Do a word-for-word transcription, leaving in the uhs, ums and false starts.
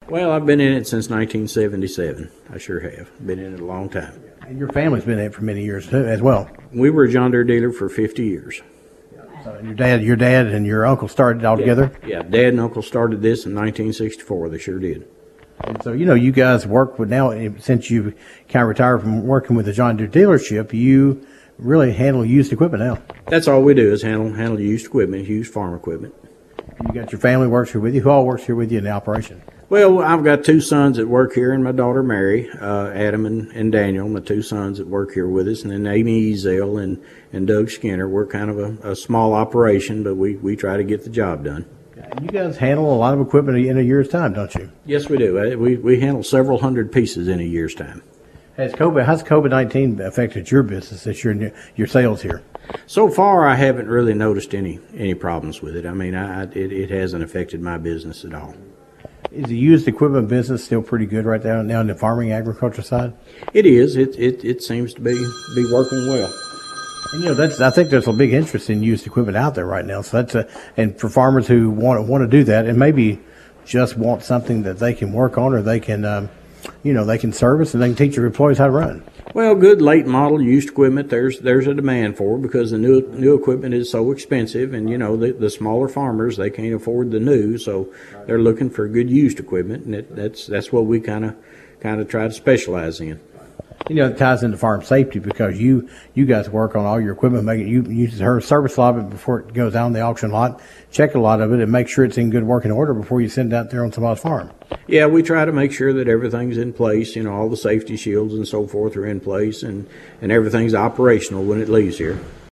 Well, I've been in it since nineteen seventy-seven. I sure have. Been in it a long time. And your family's been in it for many years too, as well. We were a John Deere dealer for fifty years. So your dad, your dad, and your uncle started all together. Yeah, Dad and Uncle started this in nineteen sixty-four. They sure did. And so you know, you guys work with now since you kind of retired from working with the John Deere dealership. You really handle used equipment now. That's all we do is handle handle used equipment, used farm equipment. You got your family works here with you. Who all works here with you in the operation? Well, I've got two sons that work here, and my daughter Mary, uh, Adam and, and Daniel, my two sons that work here with us, and then Amy Ezel and, and Doug Skinner. We're kind of a, a small operation, but we, we try to get the job done. And you guys handle a lot of equipment in a year's time, don't you? Yes, we do. Uh, We we handle several hundred pieces in a year's time. Has COVID, how's COVID nineteen affected your business, this your your sales here? So far, I haven't really noticed any any problems with it. I mean, I, it, it hasn't affected my business at all. Is the used equipment business still pretty good right now, now in the farming agriculture side? It is. It it, it seems to be be working well. And, you know, that's I think there's a big interest in used equipment out there right now. So that's a, and for farmers who want to want to do that and maybe just want something that they can work on or they can, um, you know, they can service and they can teach their employees how to run. Well, good late model used equipment, there's there's a demand for because the new new equipment is so expensive, and you know the, the smaller farmers, they can't afford the new, so they're looking for good used equipment, and it, that's that's what we kind of kind of try to specialize in. You know, it ties into farm safety because you you guys work on all your equipment, make it you use her service a lot of it before it goes out on the auction lot, check a lot of it, and make sure it's in good working order before you send it out there on somebody's farm. Yeah, we try to make sure that everything's in place. You know, all the safety shields and so forth are in place, and and everything's operational when it leaves here.